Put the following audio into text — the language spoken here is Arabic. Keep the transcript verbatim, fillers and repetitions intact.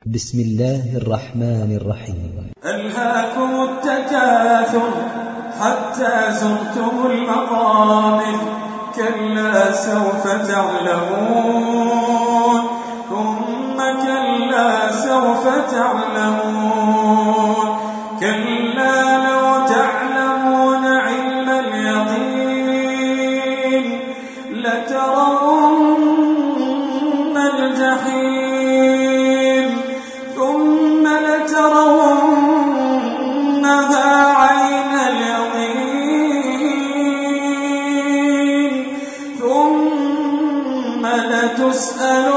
بسم الله الرحمن الرحيم. ألهاكم التكاثر حتى زرتم المقابر كلا سوف تعلمون ثم كلا سوف تعلمون كلا لو تعلمون علم اليقين لترون الجحيم ثم لترونها عين اليقين ثم لتسألن